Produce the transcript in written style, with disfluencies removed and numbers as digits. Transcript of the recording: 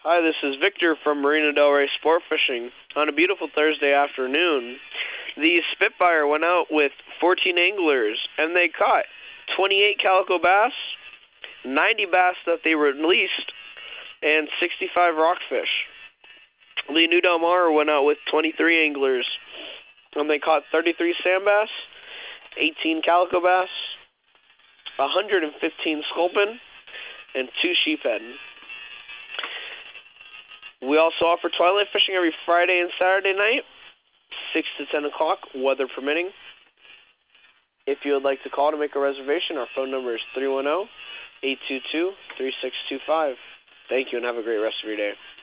Hi, this is Victor from Marina Del Rey Sport Fishing. On a beautiful Thursday afternoon, the Spitfire went out with 14 anglers, and they caught 28 calico bass, 90 bass that they released, and 65 rockfish. The New Del Mar went out with 23 anglers, and they caught 33 sand bass, 18 calico bass, 115 sculpin, and 2 sheephead. We also offer twilight fishing every Friday and Saturday night, 6 to 10 o'clock, weather permitting. If you would like to call to make a reservation, our phone number is 310-822-3625. Thank you and have a great rest of your day.